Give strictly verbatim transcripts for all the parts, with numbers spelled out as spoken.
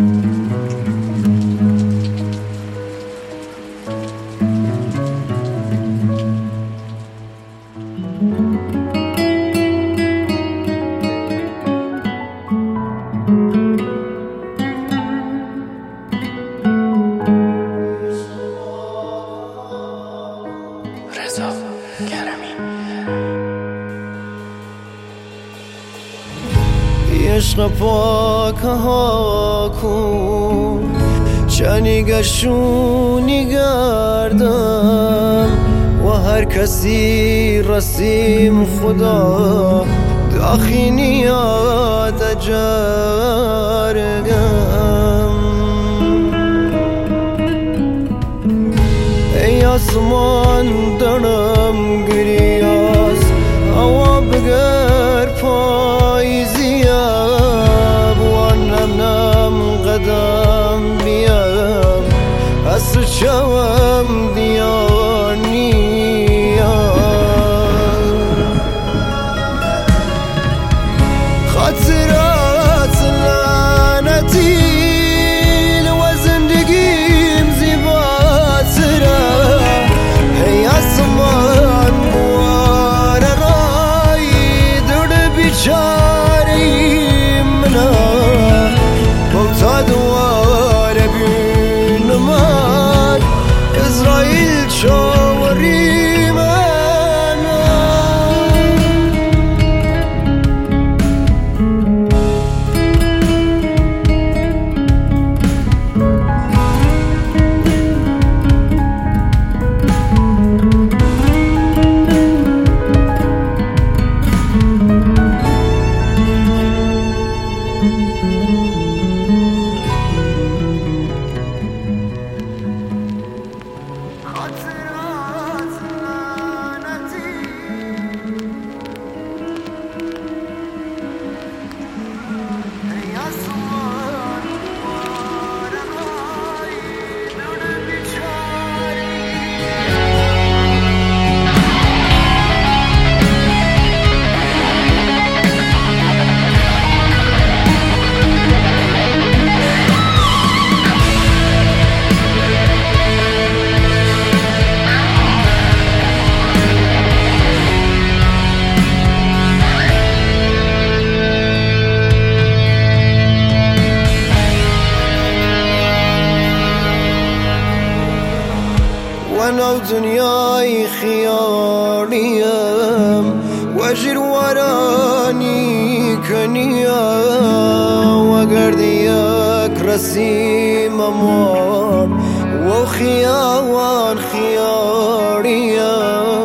عشق پاک ها کو چنی گشونی گردم و هر کسی رسیم خدا داخینی آد جرگم ای آسمان دارم گریاز هوا بگر پاییزی قدم بیام از تو شوم دیار نیام خاطرات لعنتی و زندگیم زیباتره ای آسمان بوار رای درد بیچاره‌ای منم تا دواره بینمد اسرائیل شاوری من أنا دنياي خياليم واجر وراني كنيا وقرديك رسيم أمار وخياوان خياليا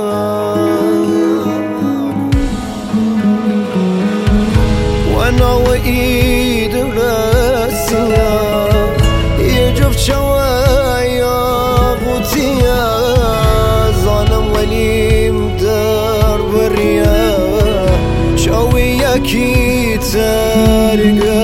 وأنا وإيد راسيا يجب شوايا غوتيا ظالم وليم دار بريا شوية كي ترقى